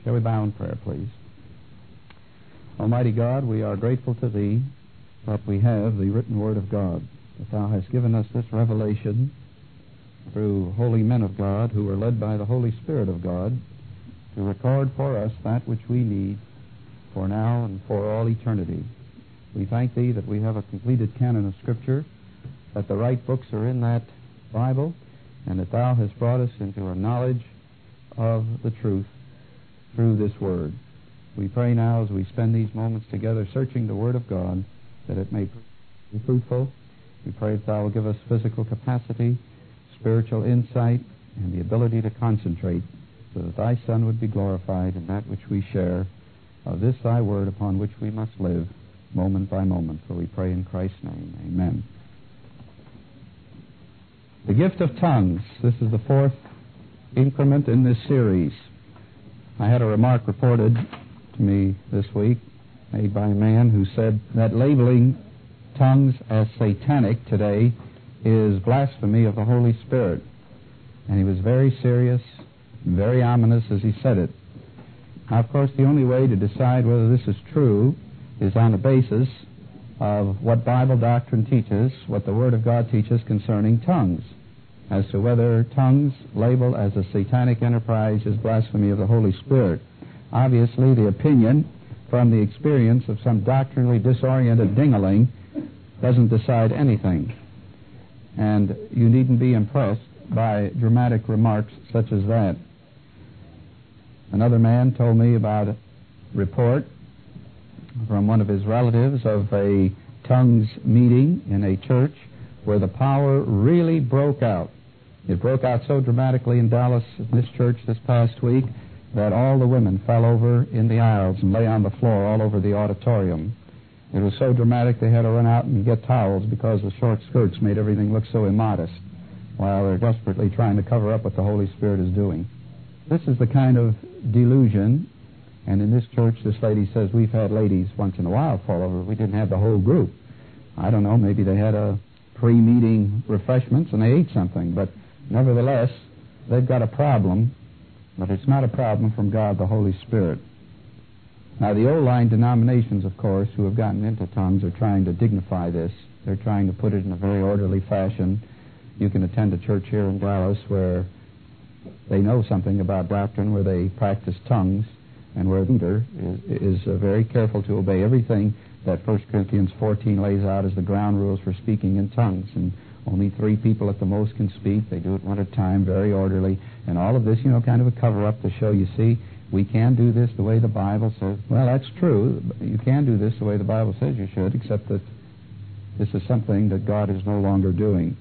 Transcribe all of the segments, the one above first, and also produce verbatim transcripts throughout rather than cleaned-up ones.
Shall we bow in prayer, please? Almighty God, we are grateful to Thee that we have the written Word of God, that Thou hast given us this revelation through holy men of God who were led by the Holy Spirit of God to record for us that which we need for now and for all eternity. We thank Thee that we have a completed canon of Scripture, that the right books are in that Bible, and that Thou hast brought us into a knowledge of the truth through this Word. We pray now as we spend these moments together searching the Word of God that it may be fruitful. We pray that Thou will give us physical capacity, spiritual insight, and the ability to concentrate so that Thy Son would be glorified in that which we share of this Thy Word upon which we must live moment by moment. For we pray in Christ's name. Amen. The gift of tongues. This is the fourth increment in this series. I had a remark reported to me this week made by a man who said that labeling tongues as satanic today is blasphemy of the Holy Spirit. And he was very serious, very ominous as he said it. Now, of course, the only way to decide whether this is true is on the basis of what Bible doctrine teaches, what the Word of God teaches concerning tongues, as to whether tongues labeled as a satanic enterprise is blasphemy of the Holy Spirit. Obviously, the opinion from the experience of some doctrinally disoriented ding-a-ling doesn't decide anything. And you needn't be impressed by dramatic remarks such as that. Another man told me about a report from one of his relatives of a tongues meeting in a church where the power really broke out. It broke out so dramatically in Dallas, this church, this past week, that all the women fell over in the aisles and lay on the floor all over the auditorium. It was so dramatic they had to run out and get towels because the short skirts made everything look so immodest while they're desperately trying to cover up what the Holy Spirit is doing. This is the kind of delusion, and in this church this lady says we've had ladies once in a while fall over. We didn't have the whole group. I don't know, maybe they had a pre-meeting refreshments and they ate something, but nevertheless, they've got a problem, but it's not a problem from God, the Holy Spirit. Now, the old-line denominations, of course, who have gotten into tongues are trying to dignify this. They're trying to put it in a very orderly fashion. You can attend a church here in Dallas where they know something about doctrine, where they practice tongues, and where the leader is, is uh, very careful to obey everything that First Corinthians fourteen lays out as the ground rules for speaking in tongues. And only three people at the most can speak. They do it one at a time, very orderly. And all of this, you know, kind of a cover-up to show, you see, we can do this the way the Bible says. Well, that's true. You can do this the way the Bible says you should, except that this is something that God is no longer doing.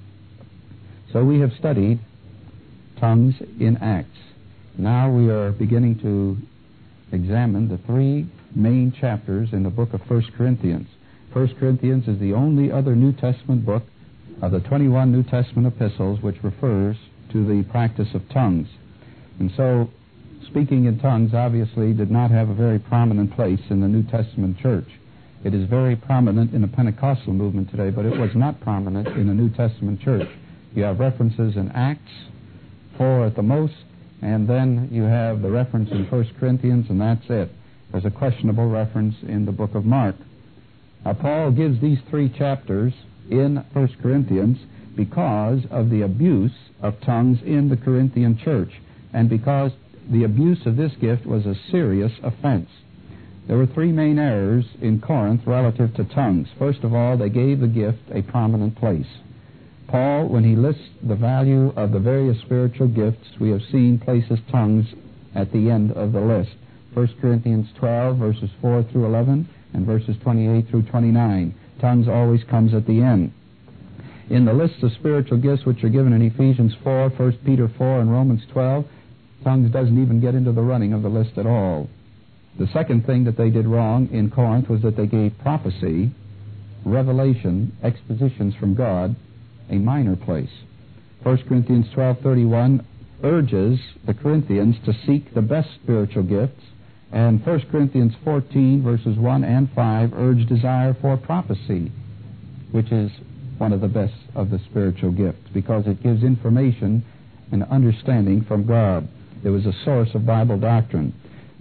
So we have studied tongues in Acts. Now we are beginning to examine the three main chapters in the book of First Corinthians. First Corinthians is the only other New Testament book of the twenty-one New Testament epistles which refers to the practice of tongues. And so, speaking in tongues obviously did not have a very prominent place in the New Testament church. It is very prominent in the Pentecostal movement today, but it was not prominent in the New Testament church. You have references in Acts, four at the most, and then you have the reference in First Corinthians, and that's it. There's a questionable reference in the book of Mark. Now, Paul gives these three chapters in First Corinthians because of the abuse of tongues in the Corinthian church, and because the abuse of this gift was a serious offense. There were three main errors in Corinth relative to tongues. First of all, they gave the gift a prominent place. Paul, when he lists the value of the various spiritual gifts, we have seen places tongues at the end of the list. First Corinthians twelve, verses four through eleven, and verses twenty-eight through twenty-nine. Tongues always comes at the end. In the list of spiritual gifts which are given in Ephesians four, First Peter four, and Romans twelve, tongues doesn't even get into the running of the list at all. The second thing that they did wrong in Corinth was that they gave prophecy, revelation, expositions from God, a minor place. First Corinthians twelve thirty-one urges the Corinthians to seek the best spiritual gifts, and First Corinthians fourteen, verses one and five, urge desire for prophecy, which is one of the best of the spiritual gifts, because it gives information and understanding from God. It was a source of Bible doctrine.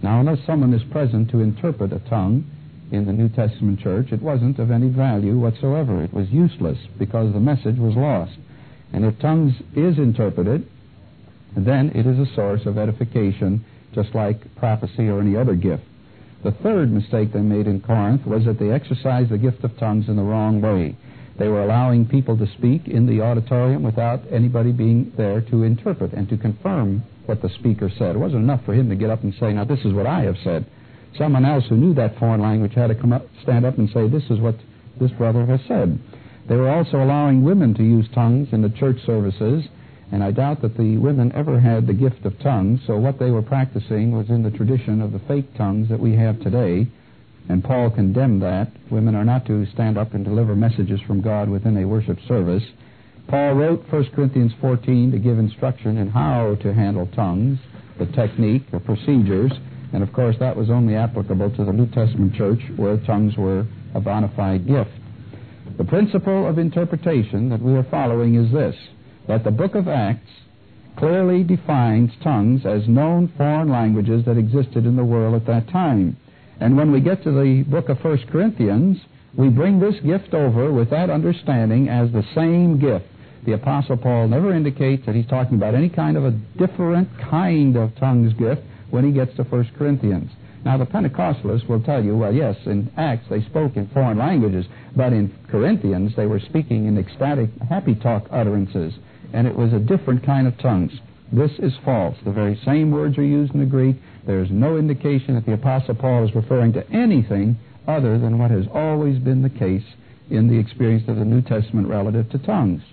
Now, unless someone is present to interpret a tongue in the New Testament church, it wasn't of any value whatsoever. It was useless because the message was lost. And if tongues is interpreted, then it is a source of edification, just like prophecy or any other gift. The third mistake they made in Corinth was that they exercised the gift of tongues in the wrong way. They were allowing people to speak in the auditorium without anybody being there to interpret and to confirm what the speaker said. It wasn't enough for him to get up and say, now this is what I have said. Someone else who knew that foreign language had to come up, stand up and say, this is what this brother has said. They were also allowing women to use tongues in the church services, and I doubt that the women ever had the gift of tongues, so what they were practicing was in the tradition of the fake tongues that we have today, and Paul condemned that. Women are not to stand up and deliver messages from God within a worship service. Paul wrote First Corinthians fourteen to give instruction in how to handle tongues, the technique, the procedures, and of course that was only applicable to the New Testament church where tongues were a bona fide gift. The principle of interpretation that we are following is this, that the book of Acts clearly defines tongues as known foreign languages that existed in the world at that time. And when we get to the book of First Corinthians, we bring this gift over with that understanding as the same gift. The Apostle Paul never indicates that he's talking about any kind of a different kind of tongues gift when he gets to First Corinthians. Now, the Pentecostalists will tell you, well, yes, in Acts they spoke in foreign languages, but in Corinthians they were speaking in ecstatic, happy talk utterances, and it was a different kind of tongues. This is false. The very same words are used in the Greek. There's no indication that the Apostle Paul is referring to anything other than what has always been the case in the experience of the New Testament relative to tongues.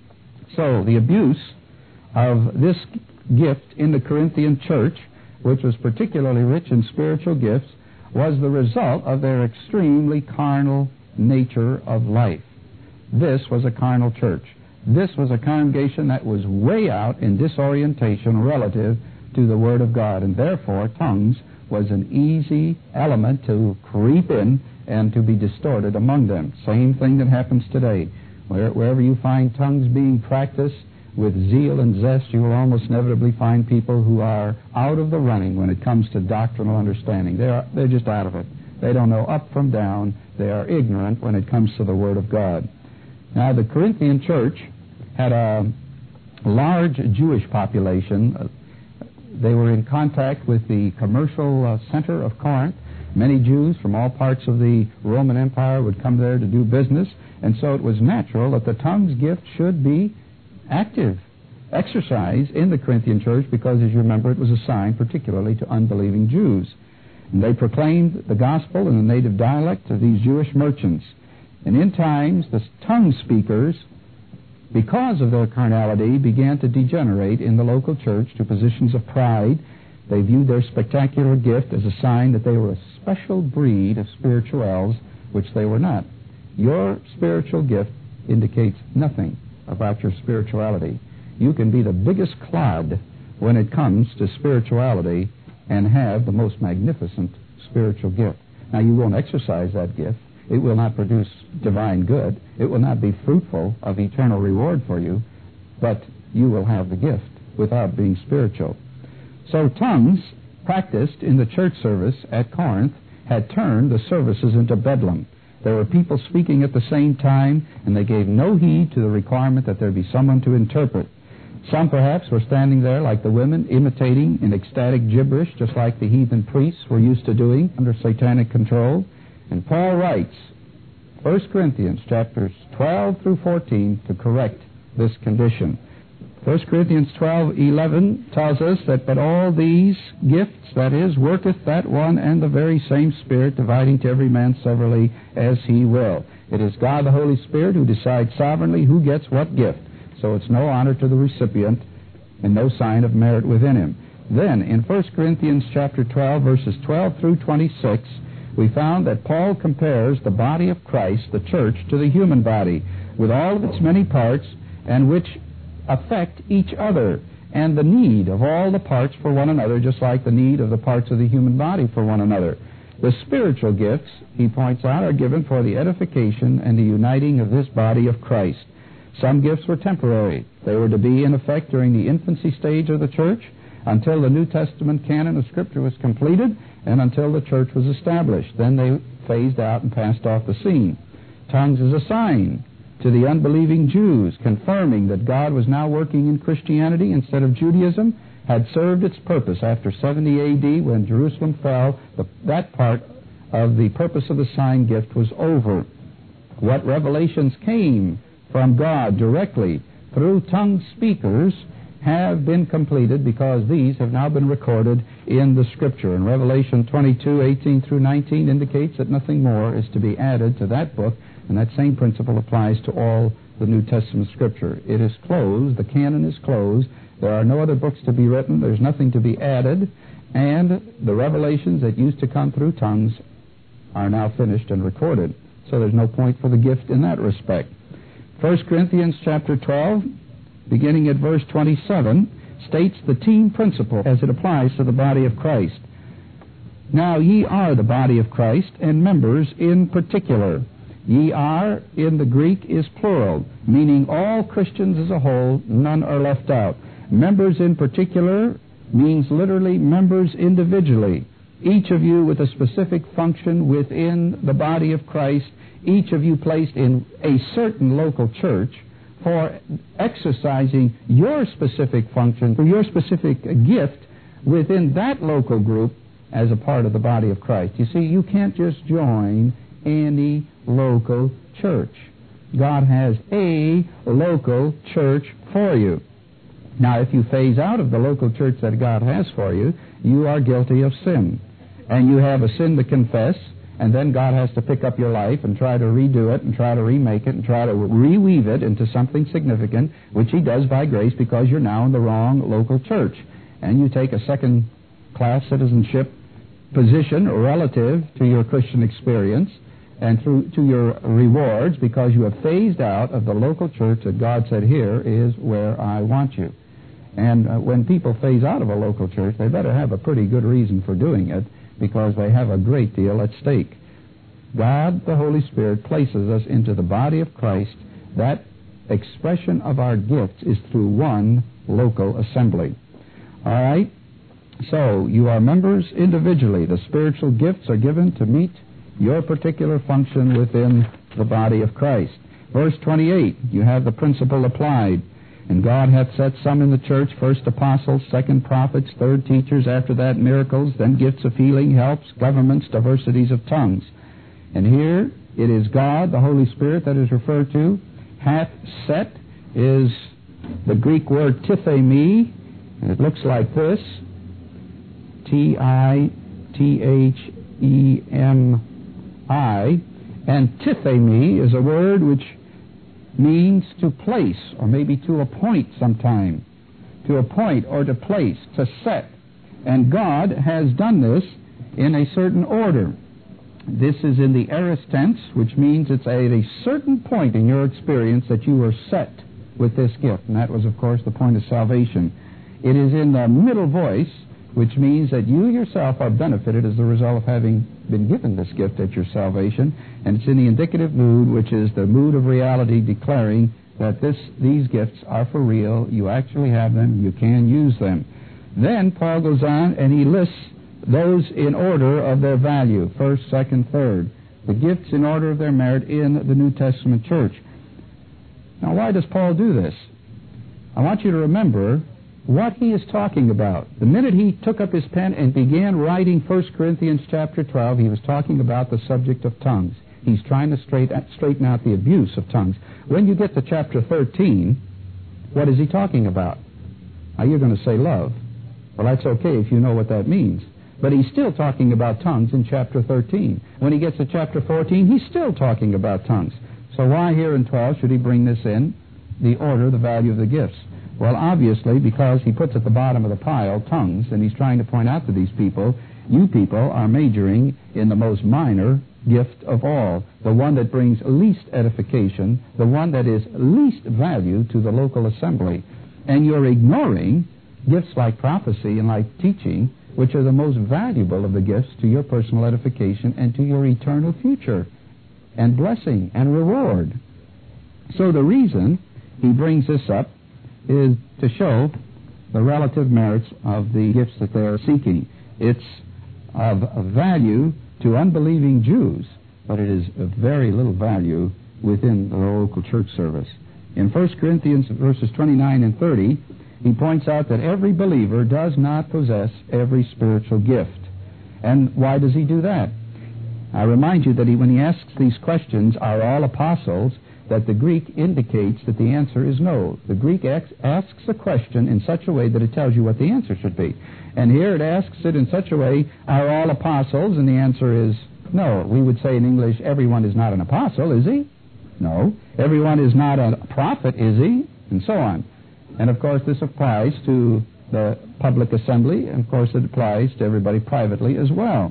So, the abuse of this gift in the Corinthian church, which was particularly rich in spiritual gifts, was the result of their extremely carnal nature of life. This was a carnal church. This was a congregation that was way out in disorientation relative to the Word of God, and therefore tongues was an easy element to creep in and to be distorted among them. Same thing that happens today. Where, wherever you find tongues being practiced with zeal and zest, you will almost inevitably find people who are out of the running when it comes to doctrinal understanding. They're, they're just out of it. They don't know up from down. They are ignorant when it comes to the Word of God. Now, the Corinthian church had a large Jewish population. They were in contact with the commercial uh, center of Corinth. Many Jews from all parts of the Roman Empire would come there to do business, and so it was natural that the tongues gift should be active, exercised in the Corinthian church because, as you remember, it was assigned particularly to unbelieving Jews. And they proclaimed the gospel in the native dialect of these Jewish merchants. And in times, the tongue speakers, because of their carnality, began to degenerate in the local church to positions of pride. They viewed their spectacular gift as a sign that they were a special breed of spirituals, which they were not. Your spiritual gift indicates nothing about your spirituality. You can be the biggest clod when it comes to spirituality and have the most magnificent spiritual gift. Now, you won't exercise that gift. It will not produce divine good. It will not be fruitful of eternal reward for you, but you will have the gift without being spiritual. So tongues practiced in the church service at Corinth had turned the services into bedlam. There were people speaking at the same time, and they gave no heed to the requirement that there be someone to interpret. Some perhaps were standing there like the women, imitating in ecstatic gibberish, just like the heathen priests were used to doing under satanic control. And Paul writes, First Corinthians chapters twelve through fourteen, to correct this condition. First Corinthians twelve eleven tells us that, but all these gifts, that is, worketh that one and the very same Spirit, dividing to every man severally as he will. It is God the Holy Spirit who decides sovereignly who gets what gift. So it's no honor to the recipient and no sign of merit within him. Then, in First Corinthians chapter twelve, verses twelve through twenty-six, we found that Paul compares the body of Christ, the church, to the human body, with all of its many parts, and which affect each other, and the need of all the parts for one another, just like the need of the parts of the human body for one another. The spiritual gifts, he points out, are given for the edification and the uniting of this body of Christ. Some gifts were temporary. They were to be in effect during the infancy stage of the church, until the New Testament canon of Scripture was completed and until the church was established. Then they phased out and passed off the scene. Tongues is a sign to the unbelieving Jews, confirming that God was now working in Christianity instead of Judaism, had served its purpose after seventy A D when Jerusalem fell. The, that part of the purpose of the sign gift was over. What revelations came from God directly through tongue speakers have been completed because these have now been recorded in the Scripture. And Revelation twenty-two, eighteen through nineteen indicates that nothing more is to be added to that book, and that same principle applies to all the New Testament Scripture. It is closed. The canon is closed. There are no other books to be written. There's nothing to be added. And the revelations that used to come through tongues are now finished and recorded. So there's no point for the gift in that respect. First Corinthians chapter twelve, beginning at verse twenty-seven, states the team principle as it applies to the body of Christ. Now ye are the body of Christ, and members in particular. Ye are, in the Greek, is plural, meaning all Christians as a whole, none are left out. Members in particular means literally members individually. Each of you with a specific function within the body of Christ, each of you placed in a certain local church for exercising your specific function, for your specific gift within that local group as a part of the body of Christ. You see, you can't just join any local church. God has a local church for you. Now, if you phase out of the local church that God has for you, you are guilty of sin. And you have a sin to confess, and then God has to pick up your life and try to redo it and try to remake it and try to reweave it into something significant, which He does by grace because you're now in the wrong local church. And you take a second-class citizenship position relative to your Christian experience and through to your rewards because you have phased out of the local church that God said, here is where I want you. And uh, when people phase out of a local church, they better have a pretty good reason for doing it because they have a great deal at stake. God, the Holy Spirit, places us into the body of Christ. That expression of our gifts is through one local assembly. All right? So, you are members individually. The spiritual gifts are given to meet your particular function within the body of Christ. Verse twenty-eight, you have the principle applied. And God hath set some in the church, first apostles, second prophets, third teachers, after that miracles, then gifts of healing, helps, governments, diversities of tongues. And here it is God, the Holy Spirit, that is referred to. Hath set is the Greek word tithemi, and it looks like this. T I T H E M I. And tithemi is a word which means to place, or maybe to appoint sometime. To appoint or to place, to set. And God has done this in a certain order. This is in the aorist tense, which means it's at a certain point in your experience that you were set with this gift. And that was, of course, the point of salvation. It is in the middle voice, which means that you yourself are benefited as a result of having been given this gift at your salvation. And it's in the indicative mood, which is the mood of reality, declaring that this these gifts are for real. You actually have them. You can use them. Then Paul goes on and he lists those in order of their value, first, second, third. The gifts in order of their merit in the New Testament church. Now, why does Paul do this? I want you to remember what he is talking about. The minute he took up his pen and began writing First Corinthians chapter twelve, he was talking about the subject of tongues. He's trying to straighten, straighten out the abuse of tongues. When you get to chapter thirteen, what is he talking about? Now, you're going to say love. Well, that's okay if you know what that means. But he's still talking about tongues in chapter thirteen. When he gets to chapter fourteen, he's still talking about tongues. So why here in twelve should he bring this in? The order, the value of the gifts. Well, obviously, because he puts at the bottom of the pile tongues, and he's trying to point out to these people, you people are majoring in the most minor gift of all, the one that brings least edification, the one that is least value to the local assembly. And you're ignoring gifts like prophecy and like teaching, which are the most valuable of the gifts to your personal edification and to your eternal future and blessing and reward. So the reason he brings this up is to show the relative merits of the gifts that they are seeking. It's of, of value to unbelieving Jews, but it is of very little value within the local church service. In First Corinthians verses twenty-nine and thirty, he points out that every believer does not possess every spiritual gift. And why does he do that? I remind you that he, when he asks these questions, are all apostles, that the Greek indicates that the answer is no. The Greek asks, asks a question in such a way that it tells you what the answer should be. And here it asks it in such a way, are all apostles? And the answer is no. We would say in English, everyone is not an apostle, is he? No. Everyone is not a prophet, is he? And so on. And of course this applies to the public assembly, and of course it applies to everybody privately as well.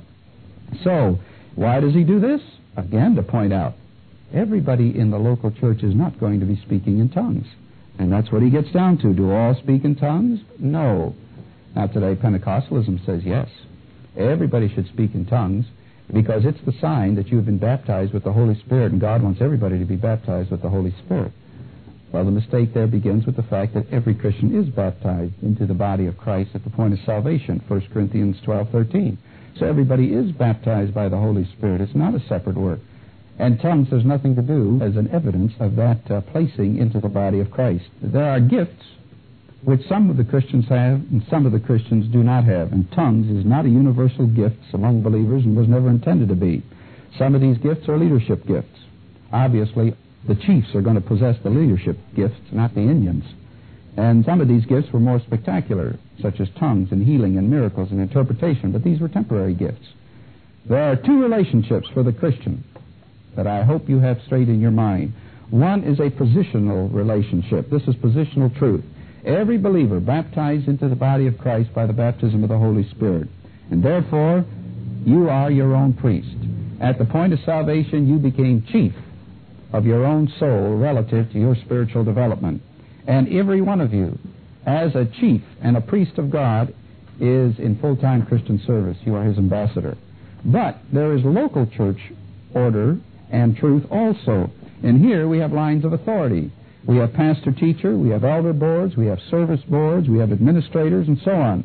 So, why does he do this? Again, to point out, everybody in the local church is not going to be speaking in tongues. And that's what he gets down to. Do all speak in tongues? No. Now today Pentecostalism says yes. Everybody should speak in tongues because it's the sign that you've been baptized with the Holy Spirit, and God wants everybody to be baptized with the Holy Spirit. Well, the mistake there begins with the fact that every Christian is baptized into the body of Christ at the point of salvation, First Corinthians twelve thirteen. So everybody is baptized by the Holy Spirit. It's not a separate work. And tongues has nothing to do as an evidence of that uh, placing into the body of Christ. There are gifts which some of the Christians have and some of the Christians do not have. And tongues is not a universal gift among believers and was never intended to be. Some of these gifts are leadership gifts. Obviously, the chiefs are going to possess the leadership gifts, not the Indians. And some of these gifts were more spectacular, such as tongues and healing and miracles and interpretation, but these were temporary gifts. There are two relationships for the Christian that I hope you have straight in your mind. One is a positional relationship. This is positional truth. Every believer baptized into the body of Christ by the baptism of the Holy Spirit. And therefore, you are your own priest. At the point of salvation, you became chief of your own soul relative to your spiritual development. And every one of you, as a chief and a priest of God, is in full-time Christian service. You are his ambassador. But there is local church order and truth also. And here we have lines of authority. We have pastor-teacher, we have elder boards, we have service boards, we have administrators, and so on.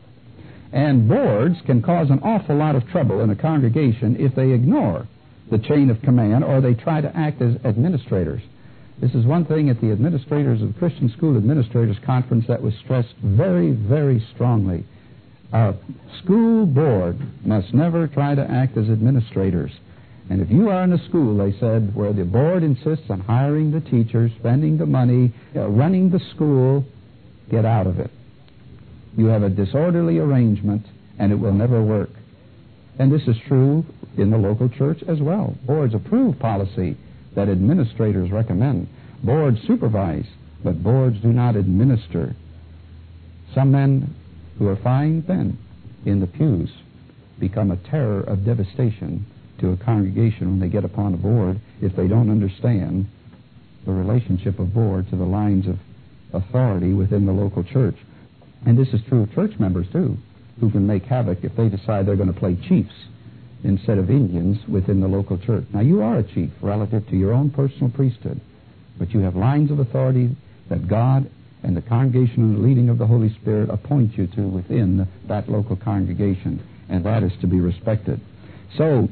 And boards can cause an awful lot of trouble in a congregation if they ignore the chain of command or they try to act as administrators. This is one thing at the administrators of the Christian School Administrators Conference that was stressed very, very strongly. A school board must never try to act as administrators. And if you are in a school, they said, where the board insists on hiring the teachers, spending the money, uh, running the school, get out of it. You have a disorderly arrangement, and it will never work. And this is true in the local church as well. Boards approve policy that administrators recommend. Boards supervise, but boards do not administer. Some men who are fine men in the pews become a terror of devastation to a congregation when they get upon a board if they don't understand the relationship of board to the lines of authority within the local church. And this is true of church members too, who can make havoc if they decide they're going to play chiefs instead of Indians within the local church. Now, you are a chief relative to your own personal priesthood, but you have lines of authority that God and the congregation and the leading of the Holy Spirit appoint you to within that local congregation, and that is to be respected. So,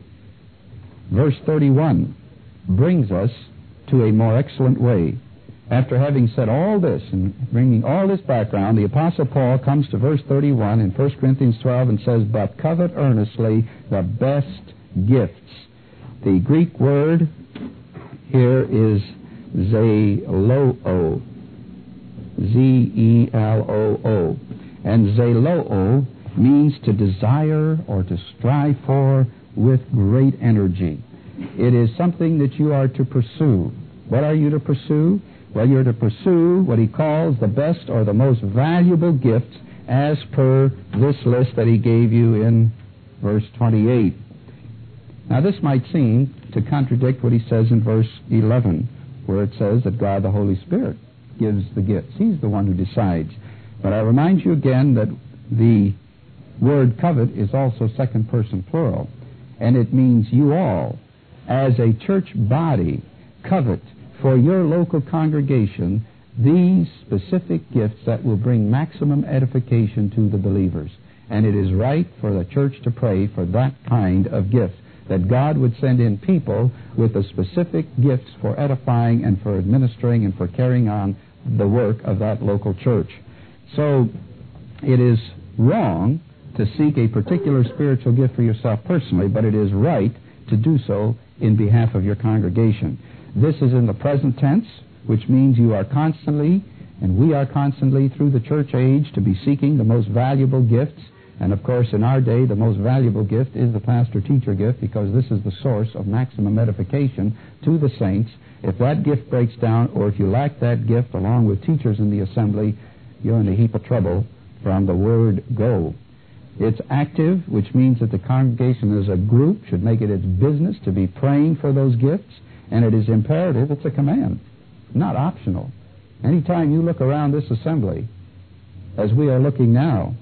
verse thirty-one brings us to a more excellent way. After having said all this and bringing all this background, the Apostle Paul comes to verse thirty-one in First Corinthians twelve and says, "But covet earnestly the best gifts." The Greek word here is zeloo, Z E L O O. And zeloo means to desire or to strive for with great energy. It is something that you are to pursue. What are you to pursue? Well, you're to pursue what he calls the best or the most valuable gifts as per this list that he gave you in verse twenty-eight. Now, this might seem to contradict what he says in verse eleven, where it says that God the Holy Spirit gives the gifts. He's the one who decides. But I remind you again that the word covet is also second person plural, and it means you all, as a church body, covet for your local congregation these specific gifts that will bring maximum edification to the believers. And it is right for the church to pray for that kind of gift, that God would send in people with the specific gifts for edifying and for administering and for carrying on the work of that local church. So it is wrong to seek a particular spiritual gift for yourself personally, but it is right to do so in behalf of your congregation. This is in the present tense, which means you are constantly, and we are constantly through the church age, to be seeking the most valuable gifts. And of course, in our day, the most valuable gift is the pastor-teacher gift, because this is the source of maximum edification to the saints. If that gift breaks down, or if you lack that gift along with teachers in the assembly, you're in a heap of trouble from the word go. It's active, which means that the congregation as a group should make it its business to be praying for those gifts, and it is imperative. It's a command, not optional. Anytime you look around this assembly, as we are looking now,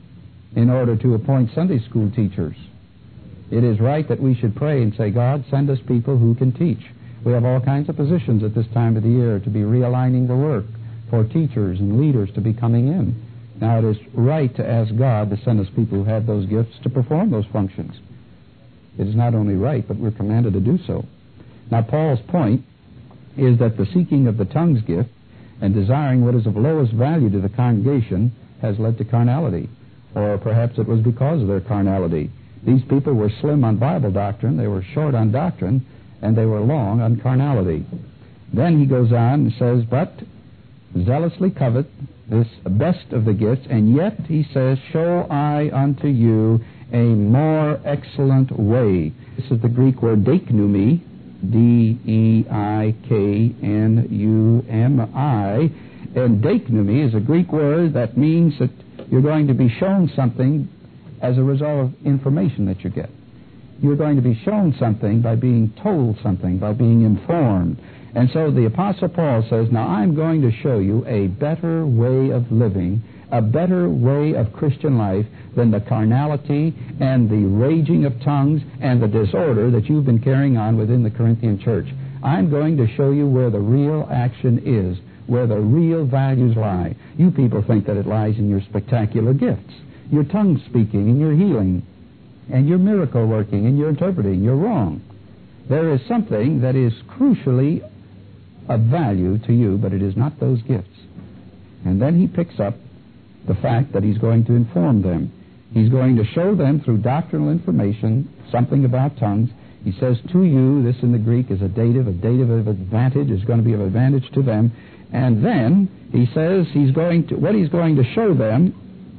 in order to appoint Sunday school teachers, it is right that we should pray and say, God, send us people who can teach. We have all kinds of positions at this time of the year to be realigning the work for teachers and leaders to be coming in. Now, it is right to ask God to send us people who have those gifts to perform those functions. It is not only right, but we're commanded to do so. Now, Paul's point is that the seeking of the tongues gift and desiring what is of lowest value to the congregation has led to carnality. Or perhaps it was because of their carnality. These people were slim on Bible doctrine, they were short on doctrine, and they were long on carnality. Then he goes on and says, but zealously covet this best of the gifts, and yet, he says, show I unto you a more excellent way. This is the Greek word deiknumi, D E I K N U M I, and deiknumi is a Greek word that means that you're going to be shown something as a result of information that you get. You're going to be shown something by being told something, by being informed. And so the Apostle Paul says, now I'm going to show you a better way of living, a better way of Christian life than the carnality and the raging of tongues and the disorder that you've been carrying on within the Corinthian church. I'm going to show you where the real action is, where the real values lie. You people think that it lies in your spectacular gifts, your tongue speaking and your healing and your miracle working and your interpreting. You're wrong. There is something that is crucially of value to you, but it is not those gifts. And then he picks up the fact that he's going to inform them. He's going to show them through doctrinal information something about tongues. He says, to you, this in the Greek is a dative, a dative of advantage, is going to be of advantage to them. And then he says he's going to, what he's going to show them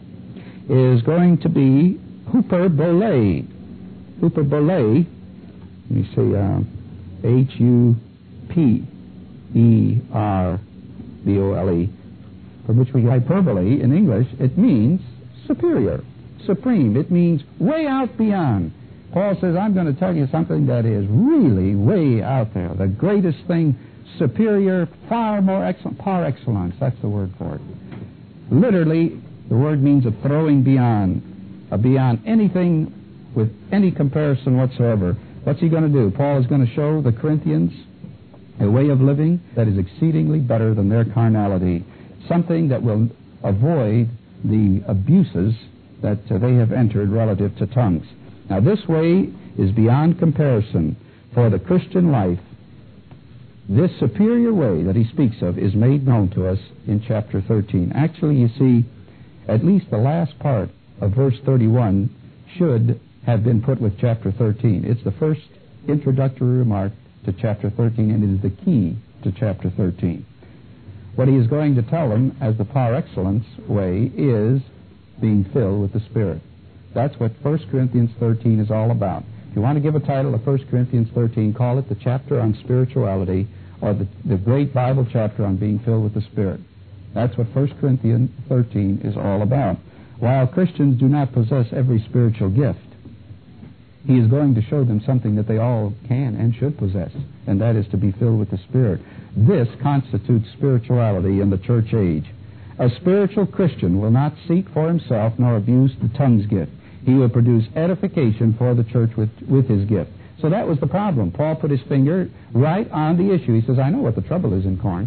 is going to be hyperbole. Hyperbole, let me see, uh, H U P E R B O L E, from which we get hyperbole in English. It means superior, supreme. It means way out beyond. Paul says, I'm going to tell you something that is really way out there, the greatest thing, superior, far more excellent, par excellence, that's the word for it. Literally, the word means a throwing beyond, a beyond anything with any comparison whatsoever. What's he going to do? Paul is going to show the Corinthians a way of living that is exceedingly better than their carnality, something that will avoid the abuses that uh, they have entered relative to tongues. Now, this way is beyond comparison for the Christian life. This superior way that he speaks of is made known to us in chapter thirteen. Actually, you see, at least the last part of verse thirty-one should have been put with chapter thirteen. It's the first introductory remark to chapter thirteen, and it is the key to chapter thirteen. What he is going to tell them as the par excellence way is being filled with the Spirit. That's what First Corinthians thirteen is all about. If you want to give a title of First Corinthians thirteen, call it the chapter on spirituality, or the, the great Bible chapter on being filled with the Spirit. That's what First Corinthians thirteen is all about. While Christians do not possess every spiritual gift, he is going to show them something that they all can and should possess, and that is to be filled with the Spirit. This constitutes spirituality in the church age. A spiritual Christian will not seek for himself nor abuse the tongues gift. He will produce edification for the church with, with his gift. So that was the problem. Paul put his finger right on the issue. He says, I know what the trouble is in Corinth.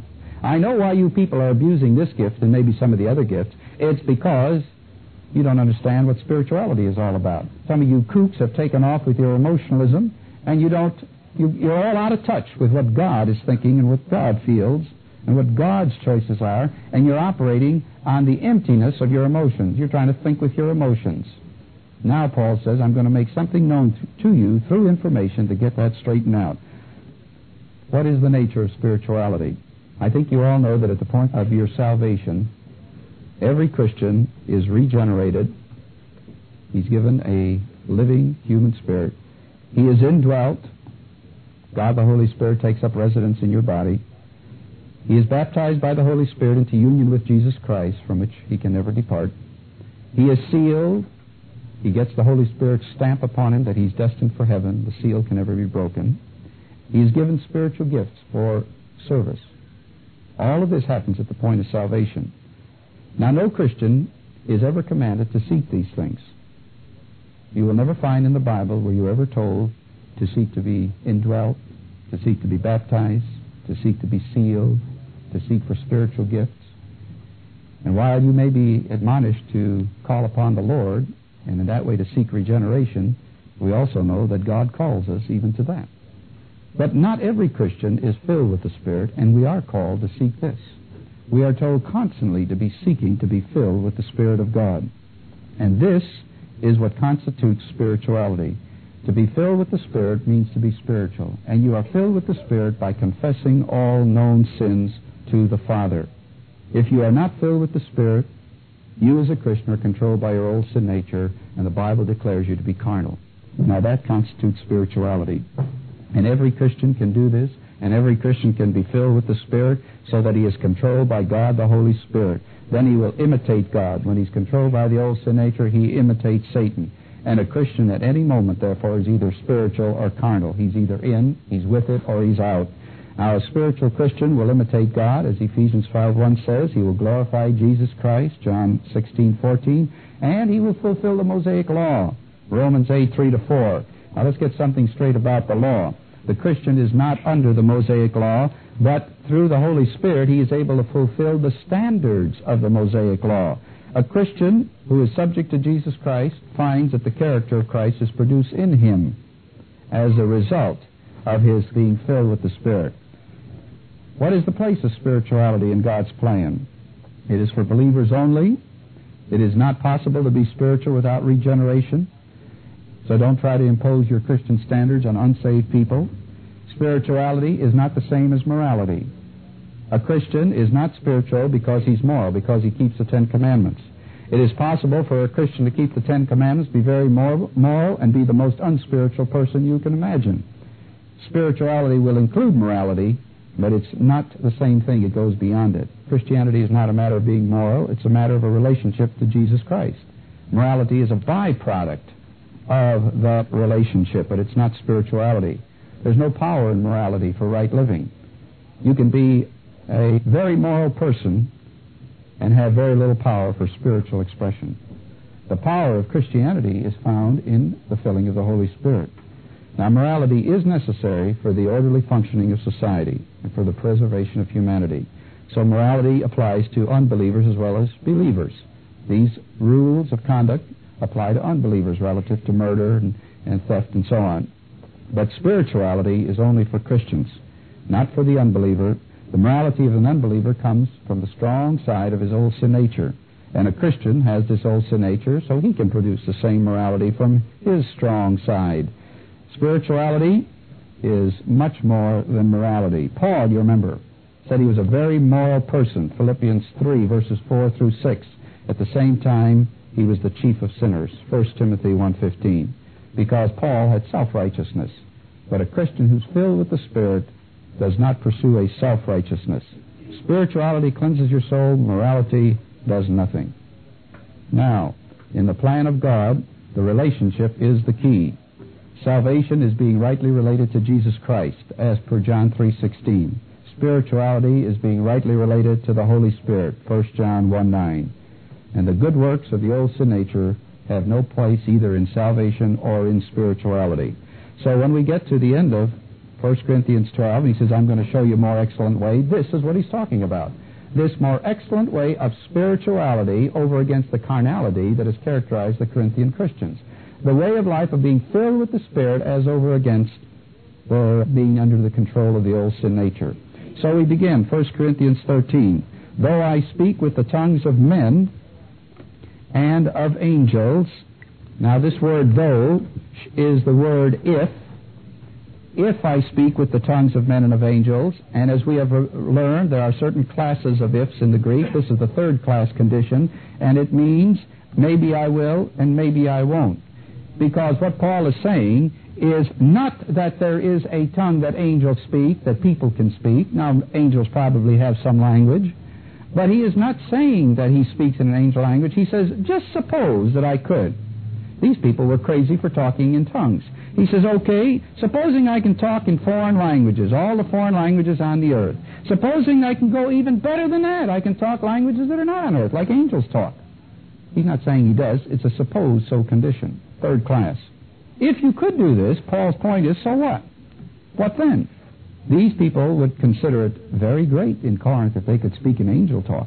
I know why you people are abusing this gift and maybe some of the other gifts. It's because you don't understand what spirituality is all about. Some of you kooks have taken off with your emotionalism, and you don't, you, you're all out of touch with what God is thinking and what God feels and what God's choices are, and you're operating on the emptiness of your emotions. You're trying to think with your emotions. Now Paul says, I'm going to make something known to you through information to get that straightened out. What is the nature of spirituality? I think you all know that at the point of your salvation, every Christian is regenerated. He's given a living human spirit. He is indwelt. God the Holy Spirit takes up residence in your body. He is baptized by the Holy Spirit into union with Jesus Christ, from which he can never depart. He is sealed. He gets the Holy Spirit's stamp upon him that he's destined for heaven. The seal can never be broken. He is given spiritual gifts for service. All of this happens at the point of salvation. Now, no Christian is ever commanded to seek these things. You will never find in the Bible where you're ever told to seek to be indwelt, to seek to be baptized, to seek to be sealed, to seek for spiritual gifts. And while you may be admonished to call upon the Lord, and in that way to seek regeneration, we also know that God calls us even to that. But not every Christian is filled with the Spirit, and we are called to seek this. We are told constantly to be seeking to be filled with the Spirit of God. And this is what constitutes spirituality. To be filled with the Spirit means to be spiritual. And you are filled with the Spirit by confessing all known sins to the Father. If you are not filled with the Spirit, you as a Christian are controlled by your old sin nature, and the Bible declares you to be carnal. Now that constitutes spirituality. And every Christian can do this, and every Christian can be filled with the Spirit so that he is controlled by God the Holy Spirit. Then he will imitate God. When he's controlled by the old sin nature, he imitates Satan. And a Christian at any moment, therefore, is either spiritual or carnal. He's either in, he's with it, or he's out. Now, a spiritual Christian will imitate God, as Ephesians five one says. He will glorify Jesus Christ, John sixteen fourteen, and he will fulfill the Mosaic law, Romans eight three to four. Now, let's get something straight about the law. The Christian is not under the Mosaic law, but through the Holy Spirit, he is able to fulfill the standards of the Mosaic law. A Christian who is subject to Jesus Christ finds that the character of Christ is produced in him as a result of his being filled with the Spirit. What is the place of spirituality in God's plan? It is for believers only. It is not possible to be spiritual without regeneration. So don't try to impose your Christian standards on unsaved people. Spirituality is not the same as morality. A Christian is not spiritual because he's moral, because he keeps the Ten Commandments. It is possible for a Christian to keep the Ten Commandments, be very moral, moral, and be the most unspiritual person you can imagine. Spirituality will include morality, but it's not the same thing. It goes beyond it. Christianity is not a matter of being moral. It's a matter of a relationship to Jesus Christ. Morality is a byproduct of the relationship, but it's not spirituality. There's no power in morality for right living. You can be a very moral person and have very little power for spiritual expression. The power of Christianity is found in the filling of the Holy Spirit. Now, morality is necessary for the orderly functioning of society and for the preservation of humanity. So morality applies to unbelievers as well as believers. These rules of conduct apply to unbelievers relative to murder and, and theft and so on. But spirituality is only for Christians, not for the unbeliever. The morality of an unbeliever comes from the strong side of his old sin nature. And a Christian has this old sin nature, so he can produce the same morality from his strong side. Spirituality is much more than morality. Paul, you remember, said he was a very moral person, Philippians three, verses four through six. At the same time, he was the chief of sinners, First Timothy one fifteen, because Paul had self-righteousness. But a Christian who's filled with the Spirit does not pursue a self-righteousness. Spirituality cleanses your soul, morality does nothing. Now, in the plan of God, the relationship is the key. Salvation is being rightly related to Jesus Christ, as per John three sixteen. Spirituality is being rightly related to the Holy Spirit, First John one nine. And the good works of the old sin nature have no place either in salvation or in spirituality. So when we get to the end of First Corinthians twelve, and he says, I'm going to show you a more excellent way. This is what he's talking about. This more excellent way of spirituality over against the carnality that has characterized the Corinthian Christians. The way of life of being filled with the Spirit as over against the being under the control of the old sin nature. So we begin, First Corinthians thirteen. Though I speak with the tongues of men and of angels. Now this word though is the word if. If I speak with the tongues of men and of angels, and as we have learned, there are certain classes of ifs in the Greek. This is the third class condition, and it means maybe I will and maybe I won't. Because what Paul is saying is not that there is a tongue that angels speak, that people can speak. Now, angels probably have some language, but he is not saying that he speaks in an angel language. He says, just suppose that I could. These people were crazy for talking in tongues. He says, okay, supposing I can talk in foreign languages, all the foreign languages on the earth. Supposing I can go even better than that. I can talk languages that are not on earth, like angels talk. He's not saying he does. It's a supposed so condition, third class. If you could do this, Paul's point is, so what? What then? These people would consider it very great in Corinth if they could speak in angel talk.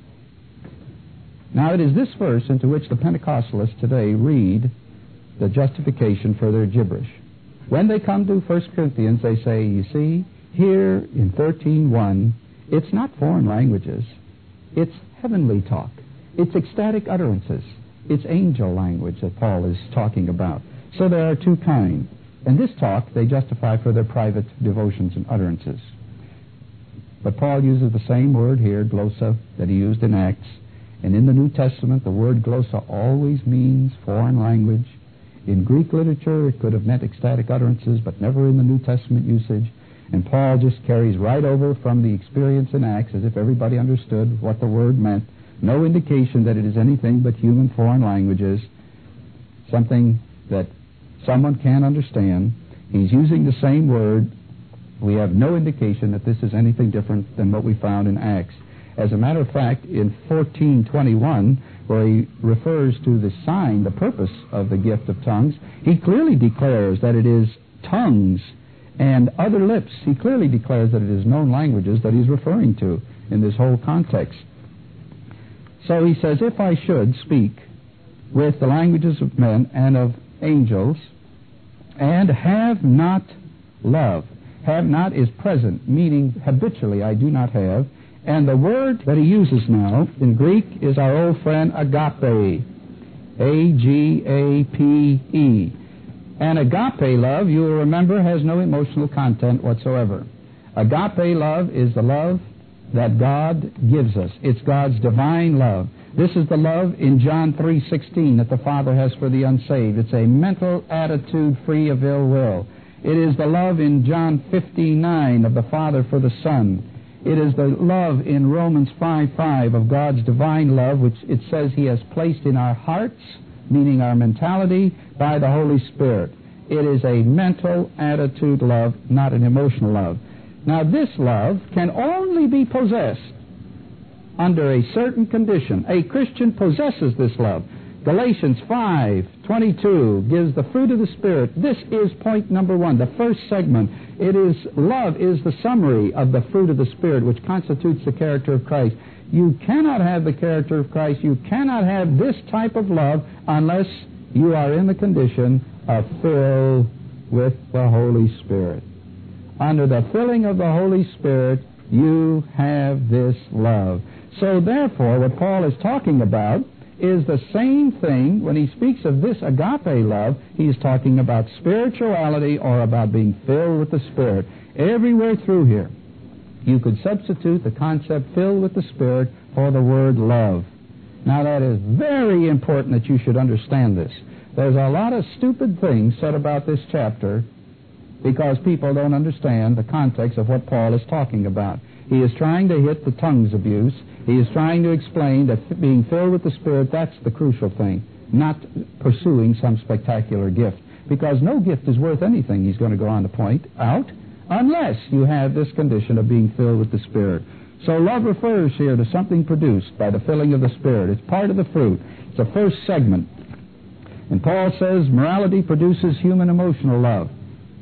Now, it is this verse into which the Pentecostalists today read the justification for their gibberish. When they come to First Corinthians, they say, you see, here in thirteen one, it's not foreign languages. It's heavenly talk. It's ecstatic utterances. It's angel language that Paul is talking about. So there are two kinds. And this talk they justify for their private devotions and utterances. But Paul uses the same word here, glossa, that he used in Acts. And in the New Testament, the word glossa always means foreign language. In Greek literature, it could have meant ecstatic utterances, but never in the New Testament usage. And Paul just carries right over from the experience in Acts as if everybody understood what the word meant. No indication that it is anything but human foreign languages, something that someone can't understand. He's using the same word. We have no indication that this is anything different than what we found in Acts. As a matter of fact, in fourteen twenty-one, where he refers to the sign, the purpose of the gift of tongues, he clearly declares that it is tongues and other lips. He clearly declares that it is known languages that he's referring to in this whole context. So he says, if I should speak with the languages of men and of angels and have not love. Have not is present, meaning habitually I do not have. And the word that he uses now in Greek is our old friend agape, A G A P E. And agape love, you will remember, has no emotional content whatsoever. Agape love is the love that God gives us. It's God's divine love. This is the love in John three sixteen that the Father has for the unsaved. It's a mental attitude free of ill will. It is the love in John fifteen nine of the Father for the Son. It is the love in Romans five five of God's divine love, which it says He has placed in our hearts, meaning our mentality, by the Holy Spirit. It is a mental attitude love, not an emotional love. Now, this love can only be possessed under a certain condition. A Christian possesses this love. Galatians five twenty-two gives the fruit of the Spirit. This is point number one, the first segment. It is, love is the summary of the fruit of the Spirit, which constitutes the character of Christ. You cannot have the character of Christ, you cannot have this type of love unless you are in the condition of filled with the Holy Spirit. Under the filling of the Holy Spirit, you have this love. So therefore, what Paul is talking about is the same thing. When he speaks of this agape love, he's talking about spirituality or about being filled with the Spirit. Everywhere through here, you could substitute the concept filled with the Spirit for the word love. Now, that is very important that you should understand this. There's a lot of stupid things said about this chapter because people don't understand the context of what Paul is talking about. He is trying to hit the tongues abuse. He is trying to explain that being filled with the Spirit, that's the crucial thing, not pursuing some spectacular gift. Because no gift is worth anything, he's going to go on to point out, unless you have this condition of being filled with the Spirit. So love refers here to something produced by the filling of the Spirit. It's part of the fruit. It's the first segment. And Paul says morality produces human emotional love.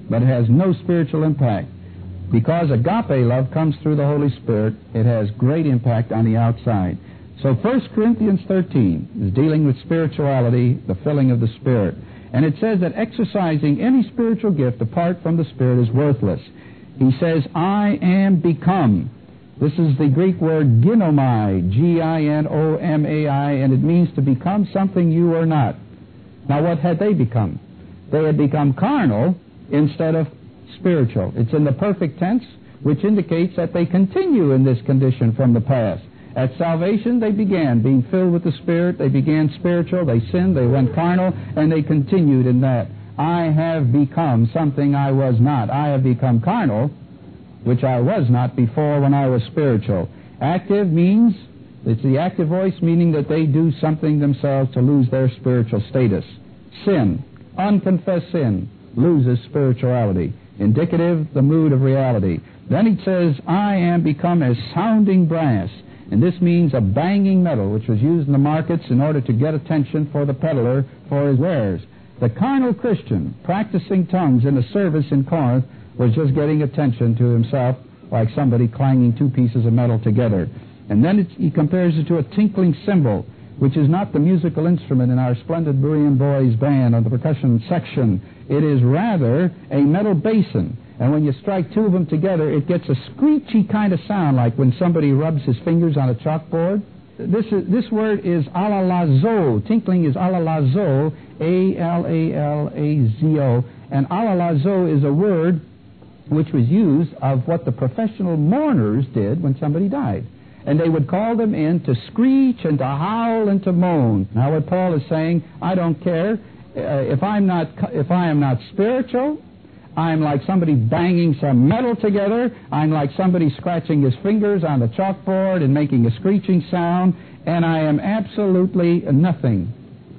but it has no spiritual impact. Because agape love comes through the Holy Spirit, it has great impact on the outside. So First Corinthians thirteen is dealing with spirituality, the filling of the Spirit. And it says that exercising any spiritual gift apart from the Spirit is worthless. He says, I am become. This is the Greek word ginomai, G I N O M A I, and it means to become something you are not. Now what had they become? They had become carnal instead of spiritual. It's in the perfect tense, which indicates that they continue in this condition from the past. At salvation, they began being filled with the Spirit. They began spiritual. They sinned. They went carnal, and they continued in that. I have become something I was not. I have become carnal, which I was not before when I was spiritual. Active means, it's the active voice, meaning that they do something themselves to lose their spiritual status. Sin, unconfessed sin, loses spirituality. Indicative, the mood of reality. Then he says, I am become as sounding brass. And this means a banging metal, which was used in the markets in order to get attention for the peddler for his wares. The carnal Christian, practicing tongues in a service in Corinth, was just getting attention to himself, like somebody clanging two pieces of metal together. And then it's, he compares it to a tinkling cymbal, which is not the musical instrument in our splendid Berean Boys band or the percussion section. It is rather a metal basin. And when you strike two of them together, it gets a screechy kind of sound, like when somebody rubs his fingers on a chalkboard. This is, this word is alalazo. Tinkling is alalazo, A L A L A Z O. And alalazo is a word which was used of what the professional mourners did when somebody died. And they would call them in to screech and to howl and to moan. Now what Paul is saying, I don't care. Uh, if I'm not, if I am not spiritual, I'm like somebody banging some metal together. I'm like somebody scratching his fingers on the chalkboard and making a screeching sound, and I am absolutely nothing.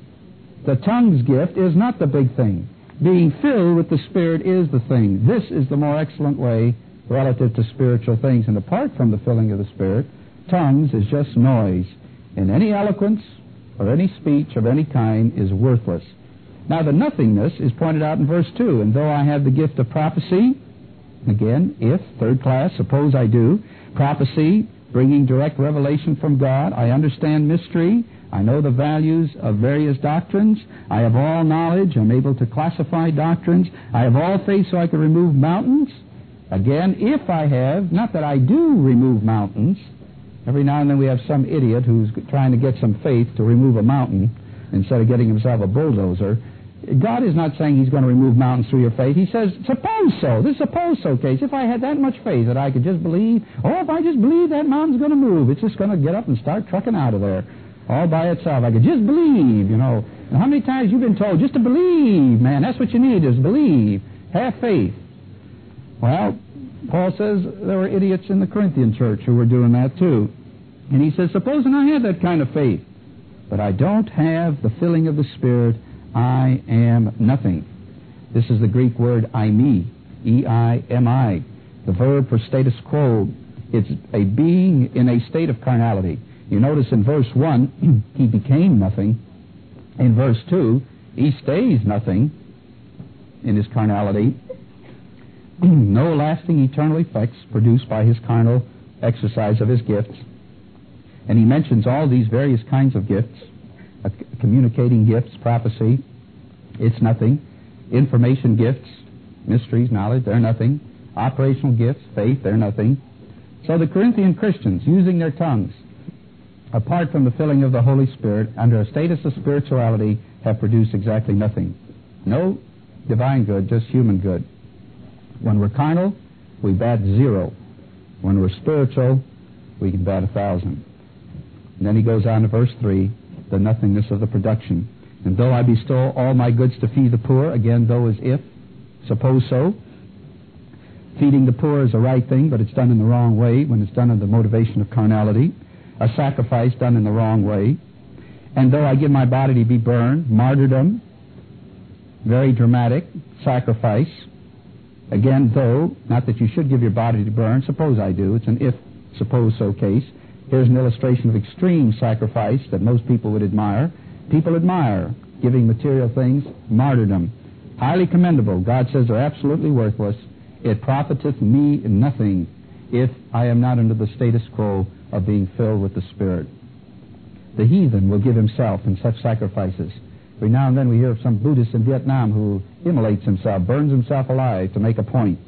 The tongues gift is not the big thing. Being filled with the Spirit is the thing. This is the more excellent way relative to spiritual things. And apart from the filling of the Spirit, tongues is just noise. And any eloquence or any speech of any kind is worthless. Now, the nothingness is pointed out in verse two. And though I have the gift of prophecy, again, if, third class, suppose I do, prophecy, bringing direct revelation from God, I understand mystery, I know the values of various doctrines, I have all knowledge, I'm able to classify doctrines, I have all faith so I can remove mountains. Again, if I have, not that I do remove mountains, every now and then we have some idiot who's trying to get some faith to remove a mountain instead of getting himself a bulldozer. God is not saying he's going to remove mountains through your faith. He says, suppose so. This is a suppose so case. If I had that much faith that I could just believe, or if I just believe that mountain's going to move, it's just going to get up and start trucking out of there all by itself. I could just believe, you know. And how many times you've been told just to believe, man, that's what you need is believe. Have faith. Well, Paul says there were idiots in the Corinthian church who were doing that too. And he says, supposing I had that kind of faith, but I don't have the filling of the Spirit, I am nothing. This is the Greek word eimi, E I M I, the verb for status quo. It's a being in a state of carnality. You notice in verse one, he became nothing. In verse two, he stays nothing in his carnality. No lasting eternal effects produced by his carnal exercise of his gifts. And he mentions all these various kinds of gifts. Uh, communicating gifts, prophecy, it's nothing. Information gifts, mysteries, knowledge, they're nothing. Operational gifts, faith, they're nothing. So the Corinthian Christians, using their tongues, apart from the filling of the Holy Spirit, under a status of spirituality, have produced exactly nothing. No divine good, just human good. When we're carnal, we bat zero. When we're spiritual, we can bat a thousand. And then he goes on to verse three, the nothingness of the production. And though I bestow all my goods to feed the poor, again, though as if, suppose so. Feeding the poor is the right thing, but it's done in the wrong way when it's done under the motivation of carnality. A sacrifice done in the wrong way. And though I give my body to be burned, martyrdom, very dramatic, sacrifice. Again, though, not that you should give your body to burn, suppose I do, it's an if, suppose so case. Here's an illustration of extreme sacrifice that most people would admire. People admire giving material things, martyrdom. highly commendable. God says they're absolutely worthless. It profiteth me nothing if I am not under the status quo of being filled with the Spirit. The heathen will give himself in such sacrifices. Every now and then we hear of some Buddhist in Vietnam who immolates himself, burns himself alive to make a point.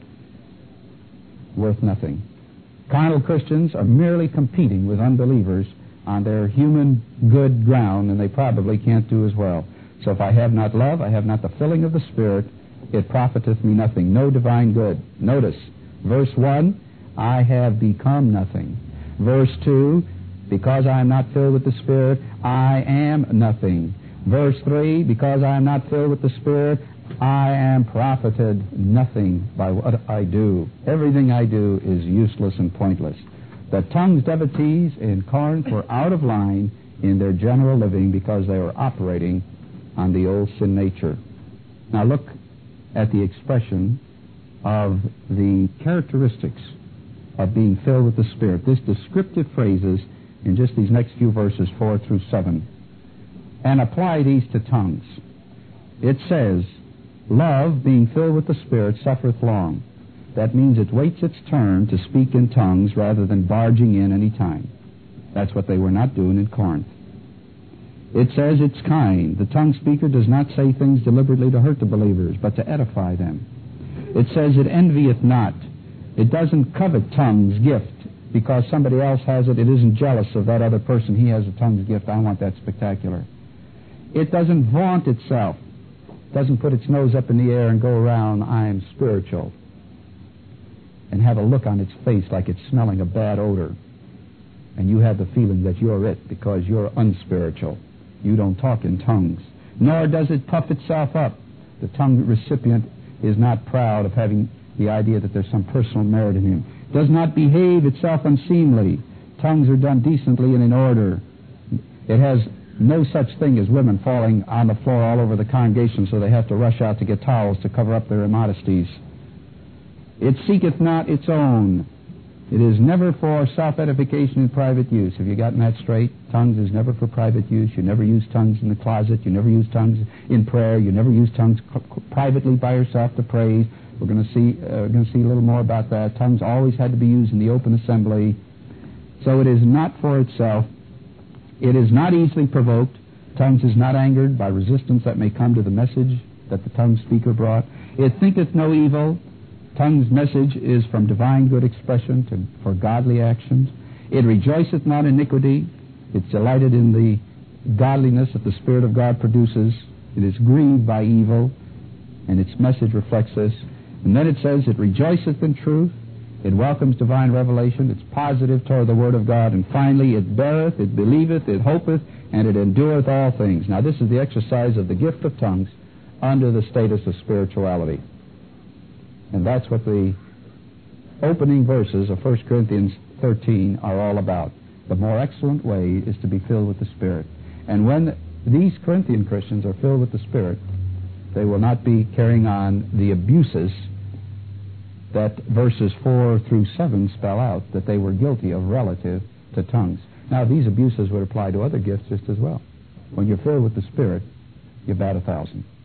Worth nothing. Carnal Christians are merely competing with unbelievers on their human good ground, and they probably can't do as well. So if I have not love, I have not the filling of the Spirit, it profiteth me nothing. No divine good. Notice, verse one, I have become nothing. Verse two, because I am not filled with the Spirit, I am nothing. Verse three, because I am not filled with the Spirit, I am profited nothing by what I do. Everything I do is useless and pointless. The tongues devotees in Corinth were out of line in their general living because they were operating on the old sin nature. Now look at the expression of the characteristics of being filled with the Spirit. This descriptive phrases in just these next few verses, four through seven. And apply these to tongues. It says, love, being filled with the Spirit, suffereth long. That means it waits its turn to speak in tongues rather than barging in any time. That's what they were not doing in Corinth. It says it's kind. The tongue speaker does not say things deliberately to hurt the believers, but to edify them. It says it envieth not. It doesn't covet tongues gift because somebody else has it. It isn't jealous of that other person. He has a tongues gift. I want that spectacular. It doesn't vaunt itself. It doesn't put its nose up in the air and go around, I am spiritual, and have a look on its face like it's smelling a bad odor. And you have the feeling that you're it because you're unspiritual. You don't talk in tongues. Nor does it puff itself up. The tongue recipient is not proud of having the idea that there's some personal merit in him. Does not behave itself unseemly. Tongues are done decently and in order. It has no such thing as women falling on the floor all over the congregation so they have to rush out to get towels to cover up their immodesties. It seeketh not its own. It is never for self-edification in private use. Have you gotten that straight? Tongues is never for private use. You never use tongues in the closet. You never use tongues in prayer. You never use tongues privately by yourself to praise. We're going to see uh, we're going to see a little more about that. Tongues always had to be used in the open assembly. So it is not for itself. It is not easily provoked. Tongues is not angered by resistance that may come to the message that the tongue speaker brought. It thinketh no evil. Tongue's message is from divine good expression to, for godly actions. It rejoiceth not in iniquity. It's delighted in the godliness that the Spirit of God produces. It is grieved by evil, and its message reflects this. And then it says it rejoiceth in truth. It welcomes divine revelation. It's positive toward the Word of God. And finally, it beareth, it believeth, it hopeth, and it endureth all things. Now, this is the exercise of the gift of tongues under the status of spirituality. And that's what the opening verses of First Corinthians thirteen are all about. The more excellent way is to be filled with the Spirit. And when these Corinthian Christians are filled with the Spirit, they will not be carrying on the abuses that verses four through seven spell out that they were guilty of relative to tongues. Now, these abuses would apply to other gifts just as well. When you're filled with the Spirit, you bat a thousand.